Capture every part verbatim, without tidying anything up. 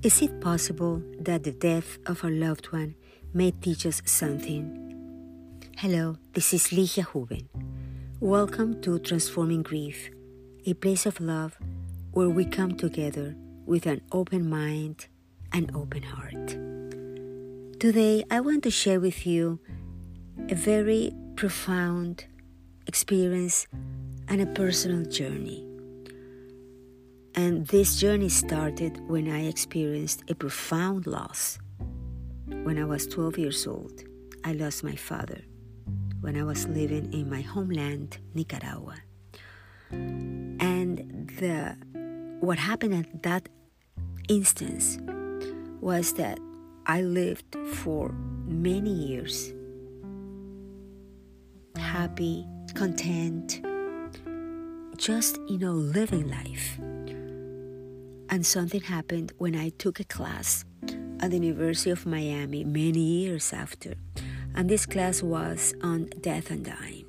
Is it possible that the death of our loved one may teach us something? Hello, this is Ligia Huben. Welcome to Transforming Grief, a place of love where we come together with an open mind and open heart. Today, I want to share with you a very profound experience and a personal journey. And this journey started when I experienced a profound loss. When I was twelve years old, I lost my father when I was living in my homeland, Nicaragua. And the what happened at that instance was that I lived for many years happy, content, just, you know, living life. And something happened when I took a class at the University of Miami many years after. And this class was on death and dying.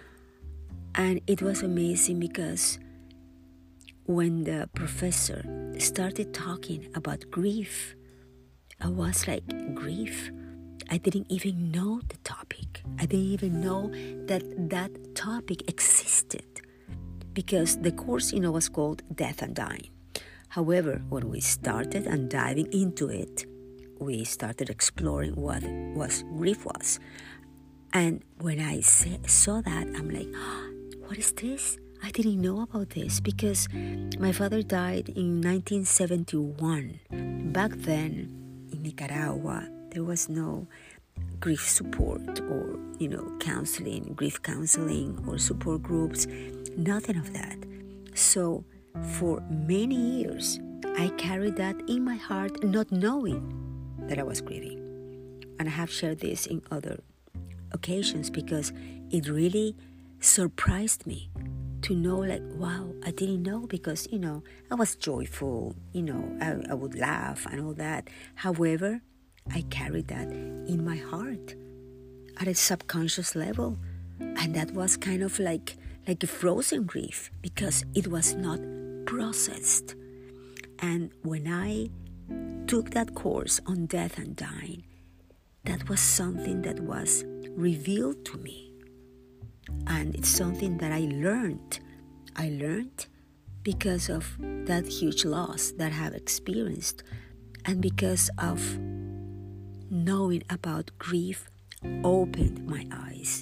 And it was amazing because when the professor started talking about grief, I was like, grief? I didn't even know the topic. I didn't even know that that topic existed because the course, you know, was called Death and Dying. However, when we started and diving into it, we started exploring what was grief was. And when I say, saw that, I'm like, oh, what is this? I didn't know about this because my father died in nineteen seventy-one. Back then, in Nicaragua, there was no grief support or, you know, counseling, grief counseling or support groups, nothing of that. So for many years, I carried that in my heart, not knowing that I was grieving. And I have shared this in other occasions because it really surprised me to know, like, wow, I didn't know because, you know, I was joyful, you know, I, I would laugh and all that. However, I carried that in my heart at a subconscious level. And that was kind of like, like a frozen grief because it was not processed. And when I took that course on death and dying, that was something that was revealed to me. And it's something that I learned. I learned because of that huge loss that I have experienced and because of knowing about grief opened my eyes.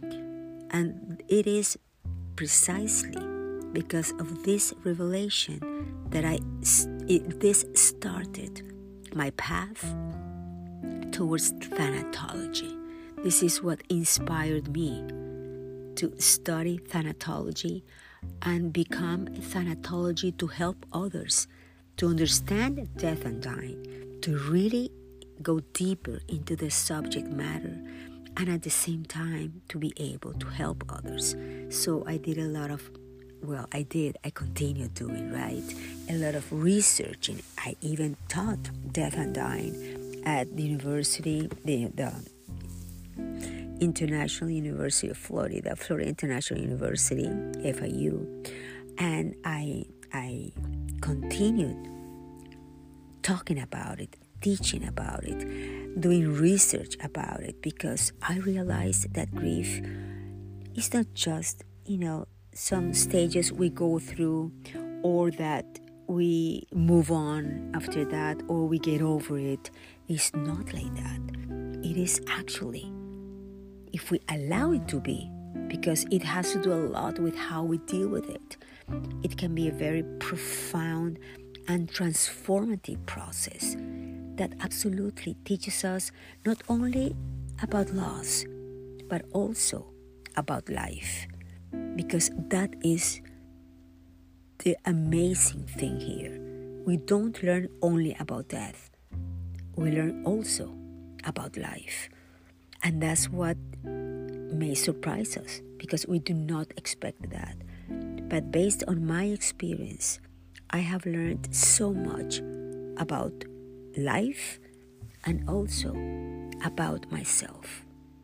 And it is precisely because of this revelation that I it, this started my path towards thanatology. This is what inspired me to study thanatology and become a thanatology to help others to understand death and dying, to really go deeper into the subject matter, and at the same time to be able to help others. So I did a lot of, well, I did, I continue doing, right? A lot of research, and I even taught death and dying at the university, the, the International University of Florida, Florida International University, F I U, and I I continued talking about it, teaching about it, doing research about it, because I realized that grief is not just, you know, some stages we go through or that we move on after that or we get over it. It's not like that. It is actually, if we allow it to be, because it has to do a lot with how we deal with it, it can be a very profound and transformative process that absolutely teaches us not only about loss, but also about life. Because that is the amazing thing here. We don't learn only about death. We learn also about life. And that's what may surprise us because we do not expect that. But based on my experience, I have learned so much about life and also about myself.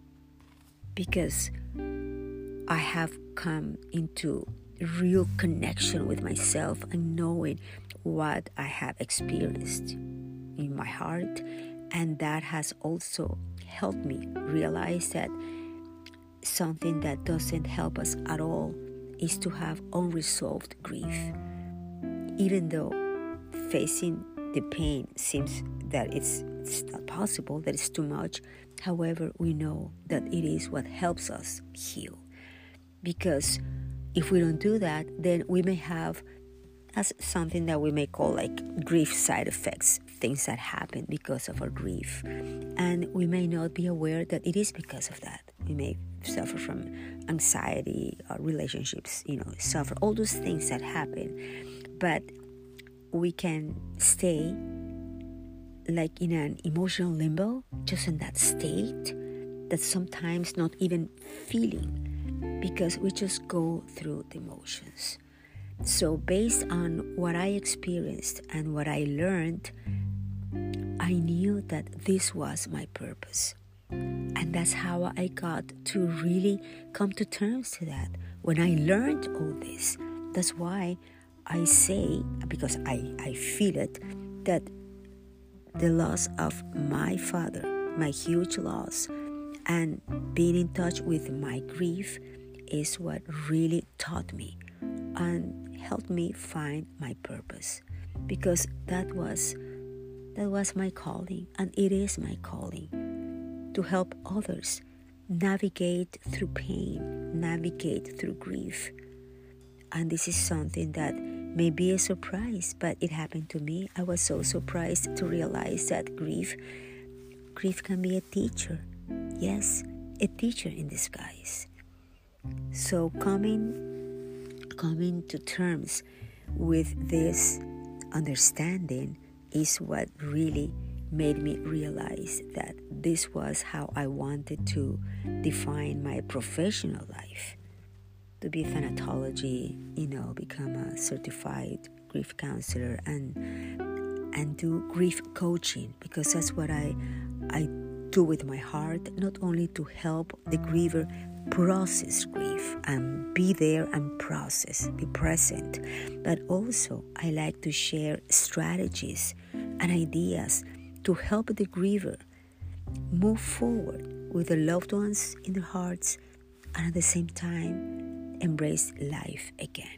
Because I have come into real connection with myself and knowing what I have experienced in my heart, and that has also helped me realize that something that doesn't help us at all is to have unresolved grief. Even though facing the pain seems that it's, it's not possible, that it's too much, however, we know that it is what helps us heal. Because if we don't do that, then we may have as something that we may call like grief side effects, things that happen because of our grief. And we may not be aware that it is because of that. We may suffer from anxiety, or relationships, you know, suffer all those things that happen. But we can stay like in an emotional limbo, just in that state that sometimes not even feeling, because we just go through the motions. So based on what I experienced and what I learned, I knew that this was my purpose. And that's how I got to really come to terms to that. When I learned all this, that's why I say, because I, I feel it, that the loss of my father, my huge loss, and being in touch with my grief is what really taught me and helped me find my purpose, because that was that was my calling, and it is my calling to help others navigate through pain, navigate through grief. And this is something that may be a surprise, but it happened to me. I was so surprised to realize that grief grief can be a teacher. Yes, a teacher in disguise. So coming coming to terms with this understanding is what really made me realize that this was how I wanted to define my professional life. To be a thanatology, you know, become a certified grief counselor and and do grief coaching, because that's what I I do with my heart, not only to help the griever process grief and be there and process, be present, but also I like to share strategies and ideas to help the griever move forward with their loved ones in their hearts, and at the same time embrace life again.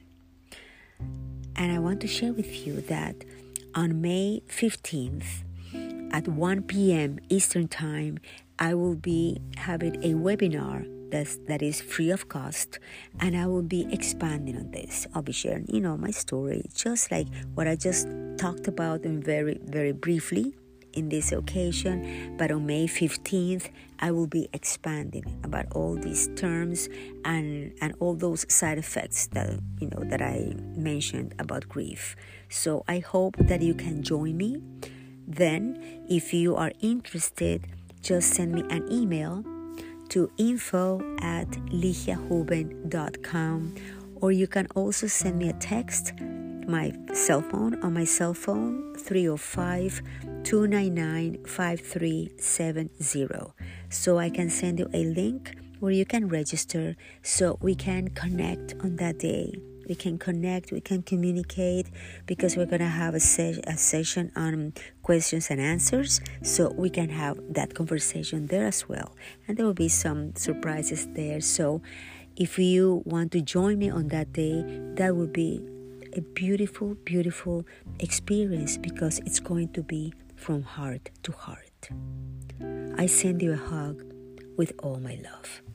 And I want to share with you that on May fifteenth at one p.m. Eastern Time, I will be having a webinar that's, that is free of cost, and I will be expanding on this. I'll be sharing, you know, my story, just like what I just talked about and very, very briefly in this occasion. But on May fifteenth, I will be expanding about all these terms and and all those side effects that, you know, that I mentioned about grief. So I hope that you can join me. Then, if you are interested, just send me an email to info at ligiahuben dot com, or you can also send me a text, my cell phone, on my cell phone, three oh five, two nine nine, five three seven zero. So I can send you a link where you can register so we can connect on that day. We can connect, we can communicate, because we're going to have a, se- a session on questions and answers, so we can have that conversation there as well. And there will be some surprises there. So if you want to join me on that day, that will be a beautiful, beautiful experience, because it's going to be from heart to heart. I send you a hug with all my love.